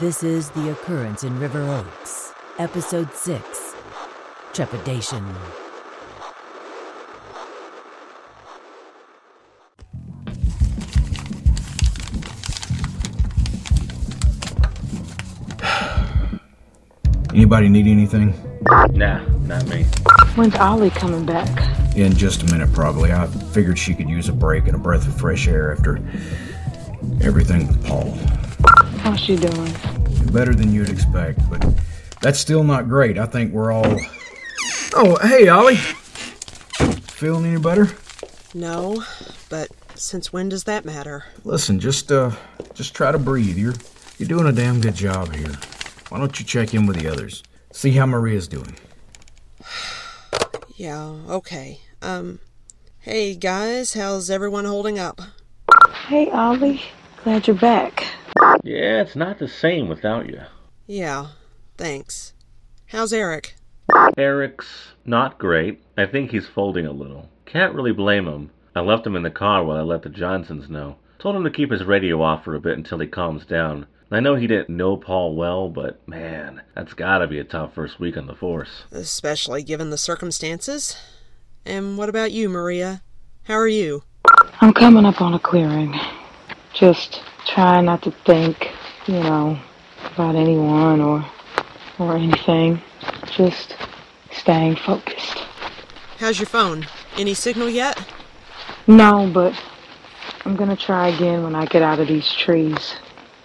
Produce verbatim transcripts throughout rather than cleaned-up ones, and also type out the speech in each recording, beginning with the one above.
This is The Occurrence in River Oaks, Episode six, Trepidation. Anybody need anything? Nah, not me. When's Ollie coming back? In just a minute, probably. I figured she could use a break and a breath of fresh air after everything with Paul. How's she doing? Better than you'd expect, but that's still not great. I think we're all... Oh, hey, Ollie. Feeling any better? No, but since when does that matter? Listen, just, uh, just try to breathe. You're, you're doing a damn good job here. Why don't you check in with the others? See how Maria's doing. Yeah, okay. Um, hey guys, how's everyone holding up? Hey, Ollie. Glad you're back. Yeah, it's not the same without you. Yeah, thanks. How's Eric? Eric's not great. I think he's folding a little. Can't really blame him. I left him in the car while I let the Johnsons know. Told him to keep his radio off for a bit until he calms down. I know he didn't know Paul well, but man, that's gotta be a tough first week on the force. Especially given the circumstances. And what about you, Maria? How are you? I'm coming up on a clearing. Just trying not to think, you know, about anyone or or anything. Just staying focused. How's your phone? Any signal yet? No, but I'm gonna try again when I get out of these trees.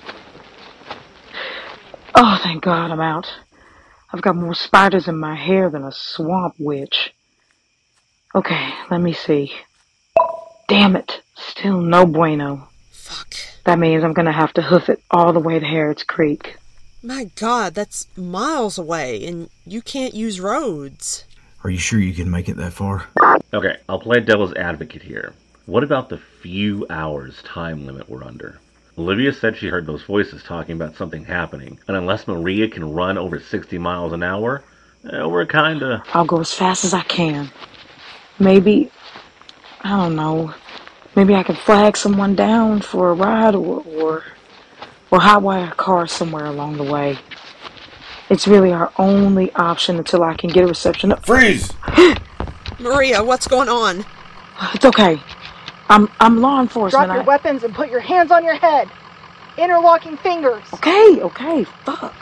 Oh, thank God I'm out. I've got more spiders in my hair than a swamp witch. Okay, let me see. Damn it. Still no bueno. Fuck. That means I'm gonna have to hoof it all the way to Harrods Creek. My God, that's miles away, and you can't use roads. Are you sure you can make it that far? Okay, I'll play devil's advocate here. What about the few hours time limit we're under? Olivia said she heard those voices talking about something happening, and unless Maria can run over sixty miles an hour, eh, we're kinda... I'll go as fast as I can. Maybe, I don't know, maybe I can flag someone down for a ride or, or, or hotwire a car somewhere along the way. It's really our only option until I can get a reception. Freeze! Maria, what's going on? It's okay. I'm I'm law enforcement. Drop your I... weapons and put your hands on your head. Interlocking fingers. Okay, okay, fuck.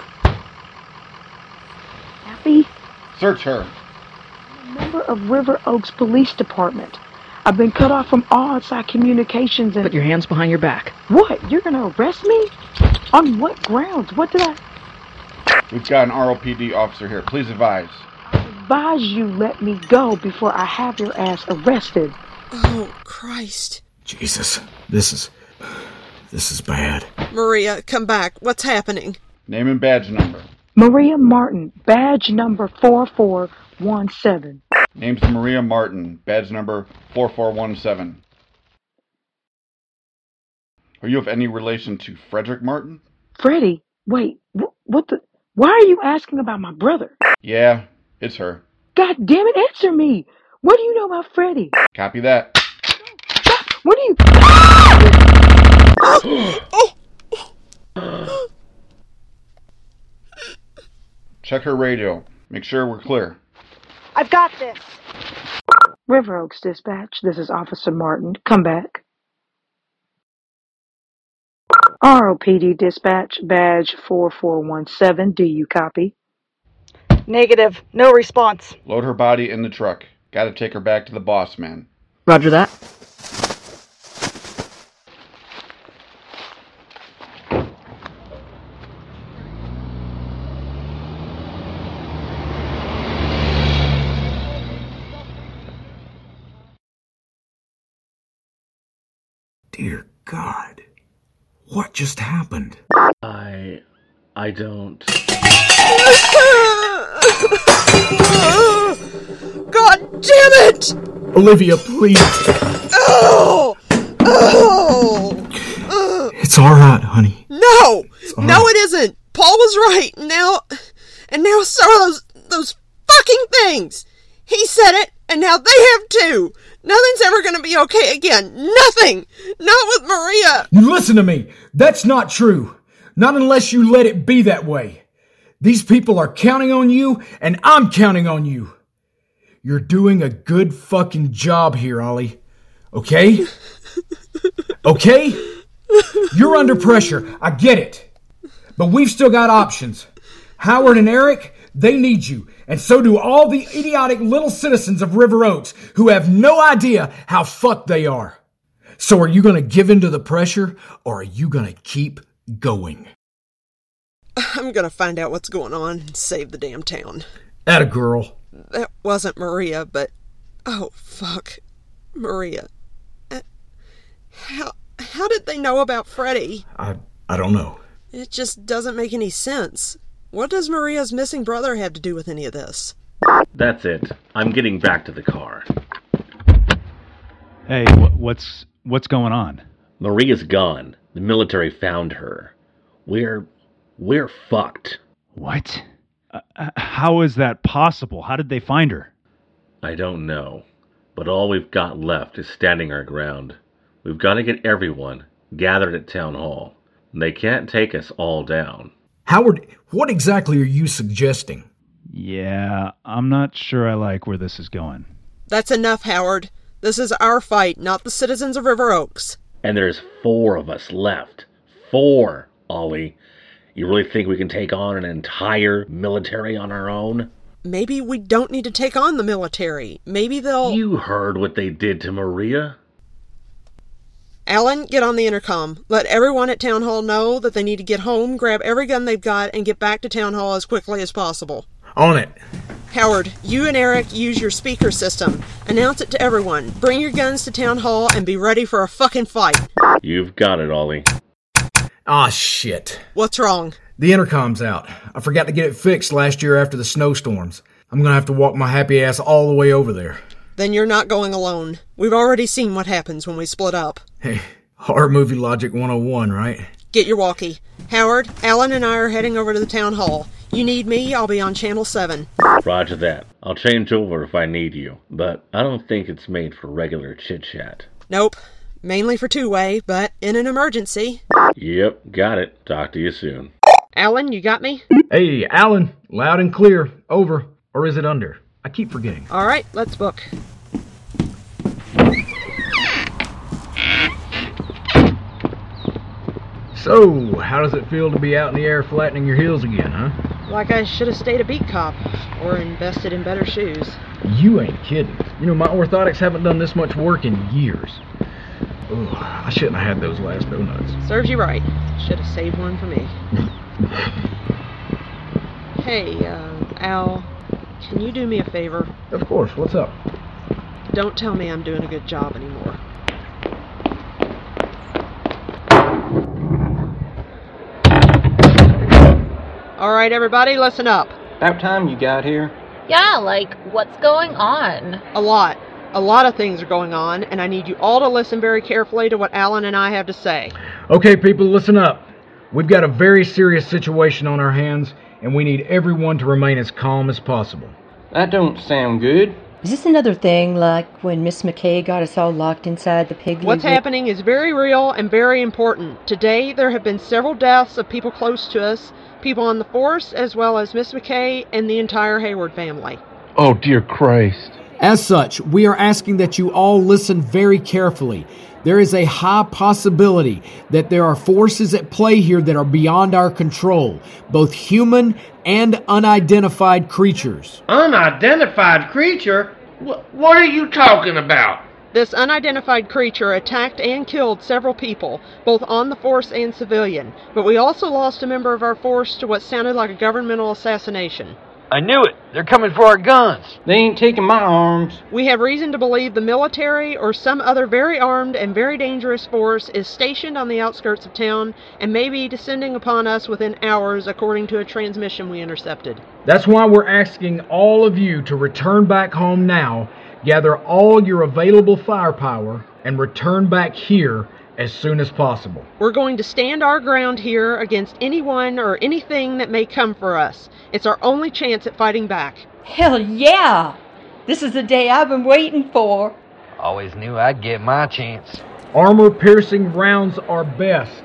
Happy? Search her. I'm a member of River Oaks Police Department. I've been cut off from all outside communications and... Put your hands behind your back. What? You're gonna arrest me? On what grounds? What did I... We've got an R O P D officer here. Please advise. I advise you let me go before I have your ass arrested. Oh, Christ. Jesus, this is... this is bad. Maria, come back. What's happening? Name and badge number. Maria Martin, badge number four four one seven. Name's Maria Martin, badge number four four one seven. Are you of any relation to Frederick Martin? Freddie? Wait, wh- what the... Why are you asking about my brother? Yeah, it's her. God damn it, answer me! What do you know about Freddie? Copy that. What do you... Check her radio. Make sure we're clear. I've got this. River Oaks Dispatch, this is Officer Martin. Come back. R O P D Dispatch, badge four four one seven. Do you copy? Negative. No response. Load her body in the truck. Gotta take her back to the boss man. Roger that. Dear God. What just happened? I... I don't... God damn it! Olivia, please. Oh! Oh! It's all right, honey. No! No, right. it isn't! Paul was right. Now... And now so are those... those fucking things! He said it, and now they have too! Nothing's ever gonna be okay again. Nothing! Not with Maria! You listen to me. That's not true. Not unless you let it be that way. These people are counting on you, and I'm counting on you. You're doing a good fucking job here, Ollie. Okay? Okay? You're under pressure. I get it. But we've still got options. Howard and Eric, they need you. And so do all the idiotic little citizens of River Oaks who have no idea how fucked they are. So are you going to give in to the pressure, or are you going to keep going? I'm gonna find out what's going on and save the damn town. Atta girl. That wasn't Maria, but... Oh, fuck. Maria. Uh, how, how did they know about Freddie? I, I don't know. It just doesn't make any sense. What does Maria's missing brother have to do with any of this? That's it. I'm getting back to the car. Hey, wh- what's what's going on? Maria's gone. The military found her. We're... we're fucked. What? Uh, how is that possible? How did they find her? I don't know. But all we've got left is standing our ground. We've got to get everyone gathered at Town Hall. They can't take us all down. Howard, what exactly are you suggesting? Yeah, I'm not sure I like where this is going. That's enough, Howard. This is our fight, not the citizens of River Oaks. And there's four of us left. Four, Ollie. You really think we can take on an entire military on our own? Maybe we don't need to take on the military. Maybe they'll... You heard what they did to Maria. Alan, get on the intercom. Let everyone at Town Hall know that they need to get home, grab every gun they've got, and get back to Town Hall as quickly as possible. On it. Howard, you and Eric use your speaker system. Announce it to everyone. Bring your guns to Town Hall and be ready for a fucking fight. You've got it, Ollie. Ah, shit. What's wrong? The intercom's out. I forgot to get it fixed last year after the snowstorms. I'm gonna have to walk my happy ass all the way over there. Then you're not going alone. We've already seen what happens when we split up. Hey, horror movie logic one oh one, right? Get your walkie. Howard, Alan and I are heading over to the Town Hall. You need me, I'll be on Channel seven. Roger that. I'll change over if I need you. But I don't think it's made for regular chit-chat. Nope. Mainly for two-way, but in an emergency. Yep, got it. Talk to you soon. Alan, you got me? Hey, Alan. Loud and clear. Over. Or is it under? I keep forgetting. All right, let's book. So, how does it feel to be out in the air flattening your heels again, huh? Like I should have stayed a beat cop, or invested in better shoes. You ain't kidding. You know, my orthotics haven't done this much work in years. Ugh, I shouldn't have had those last donuts. Serves you right. Should have saved one for me. Hey, uh, Al, can you do me a favor? Of course, what's up? Don't tell me I'm doing a good job anymore. Alright, everybody, listen up. About time you got here. Yeah, like, what's going on? A lot. A lot of things are going on, and I need you all to listen very carefully to what Alan and I have to say. Okay, people, listen up. We've got a very serious situation on our hands, and we need everyone to remain as calm as possible. That don't sound good. Is this another thing like when Miss McKay got us all locked inside the Piggly? What's happening is very real and very important. Today, there have been several deaths of people close to us, people on the force, as well as Miss McKay and the entire Hayward family. Oh, dear Christ. As such, we are asking that you all listen very carefully. There is a high possibility that there are forces at play here that are beyond our control, both human and unidentified creatures. Unidentified creature? Wh- what are you talking about? This unidentified creature attacked and killed several people, both on the force and civilian, but we also lost a member of our force to what sounded like a governmental assassination. I knew it. They're coming for our guns. They ain't taking my arms. We have reason to believe the military or some other very armed and very dangerous force is stationed on the outskirts of town and may be descending upon us within hours, according to a transmission we intercepted. That's why we're asking all of you to return back home now, gather all your available firepower, and return back here as soon as possible. We're going to stand our ground here against anyone or anything that may come for us. It's our only chance at fighting back. Hell yeah! This is the day I've been waiting for. Always knew I'd get my chance. Armor-piercing rounds are best.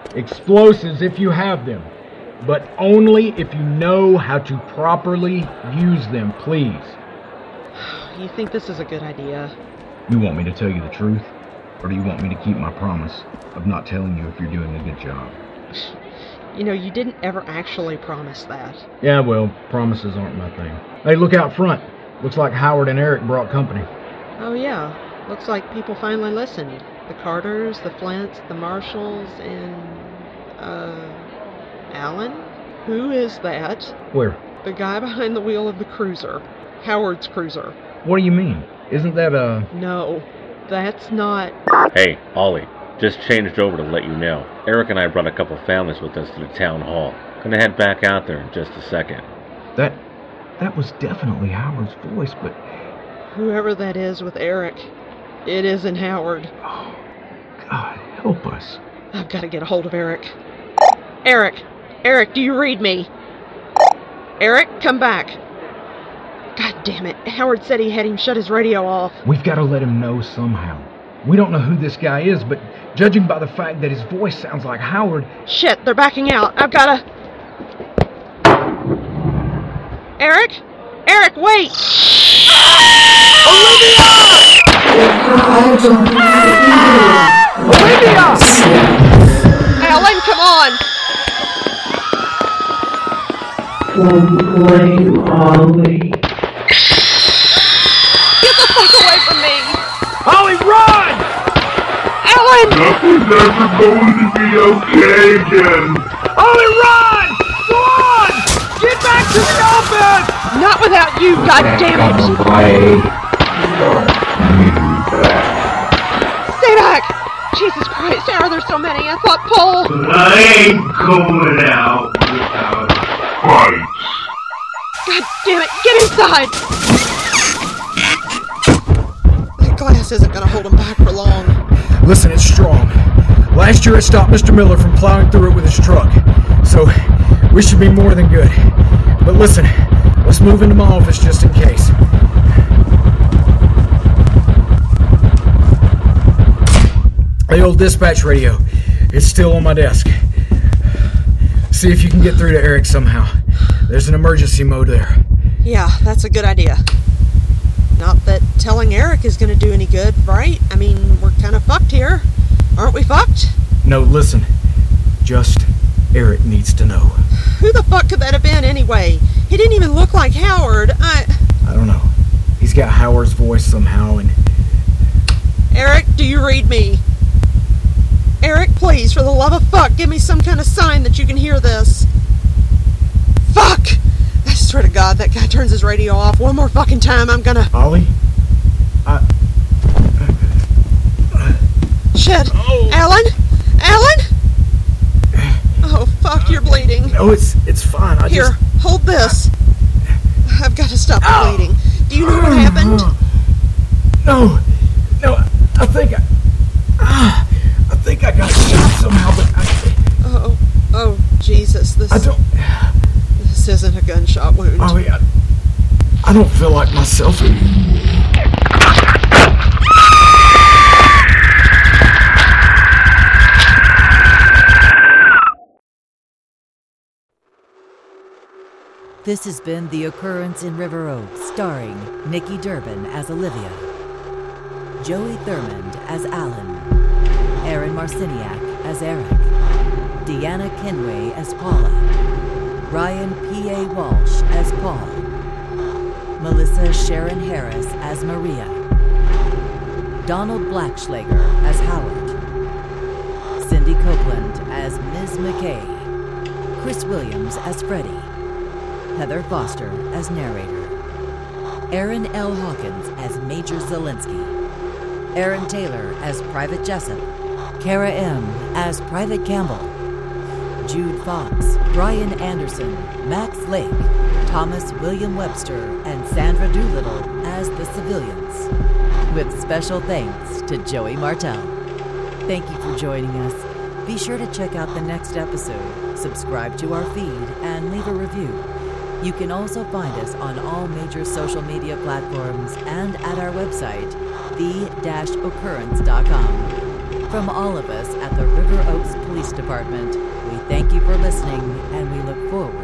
Explosives if you have them, but only if you know how to properly use them, please. You think this is a good idea? You want me to tell you the truth? Or do you want me to keep my promise of not telling you if you're doing a good job? You know, you didn't ever actually promise that. Yeah, well, promises aren't my thing. Hey, look out front. Looks like Howard and Eric brought company. Oh yeah, looks like people finally listened. The Carters, the Flints, the Marshalls, and... uh... Alan? Who is that? Where? The guy behind the wheel of the cruiser. Howard's cruiser. What do you mean? Isn't that, uh... No, that's not... Hey, Ollie. Just changed over to let you know. Eric and I brought a couple families with us to the town hall. Gonna head back out there in just a second. That... that was definitely Howard's voice, but... Whoever that is with Eric, it isn't Howard. Oh, God, help us. I've got to get a hold of Eric. Eric! Eric, do you read me? Eric, come back. God damn it. Howard said he had him shut his radio off. We've got to let him know somehow. We don't know who this guy is, but judging by the fact that his voice sounds like Howard... Shit, they're backing out. I've got to... Eric? Eric, wait! Olivia! Olivia! Alan, come on! Don't blame Ollie. Get the fuck away from me! Ollie, run! Alan! Nothing's ever going to be okay again. Ollie, run! Go on! Get back to the office! Not without you, goddammit! Stay back! Jesus Christ, how are there so many? I thought Paul... But I ain't going out without fights. God damn it, get inside! That glass isn't gonna hold him back for long. Listen, it's strong. Last year it stopped Mister Miller from plowing through it with his truck. So, we should be more than good. But listen, let's move into my office just in case. The old dispatch radio. It's still on my desk. See if you can get through to Eric somehow. There's an emergency mode there. Yeah, that's a good idea. Not that telling Eric is going to do any good, right? I mean, we're kind of fucked here. Aren't we fucked? No, listen. Just Eric needs to know. Who the fuck could that have been anyway? He didn't even look like Howard. I... I don't know. He's got Howard's voice somehow and... Eric, do you read me? Eric, please, for the love of fuck, give me some kind of sign that you can hear this. Fuck! I swear to God, that guy turns his radio off one more fucking time, I'm gonna... Ollie? I... Shit! Oh. Alan? Alan? Oh, fuck, you're bleeding. No, it's it's fine, I Here, just... hold this. I've got to stop the bleeding. Do you know what happened? No, no, I think I... I think I got shot somehow, but I... Oh, oh, Jesus, this... I don't... This isn't a gunshot wound. Ollie, I, I don't feel like myself anymore. This has been The Occurrence in River Oaks, starring Nikki Durbin as Olivia, Joey Thurmond as Alan, Aaron Marciniak as Eric, Deanna Kenway as Paula, Ryan P A. Walsh as Paul, Melissa Sharon Harris as Maria, Donald Blackschlager as Howard, Cindy Copeland as Miz McKay, Chris Williams as Freddie, Heather Foster as narrator, Aaron L. Hawkins as Major Zielinski, Aaron Taylor as Private Jessup, Kara M. as Private Campbell, Jude Fox, Brian Anderson, Max Lake, Thomas William Webster, and Sandra Doolittle as the civilians, with special thanks to Joey Martell. Thank you for joining us. Be sure to check out the next episode, subscribe to our feed, and leave a review. You can also find us on all major social media platforms and at our website, the dash occurrence dot com. From all of us at the River Oaks Police Department, we thank you for listening and we look forward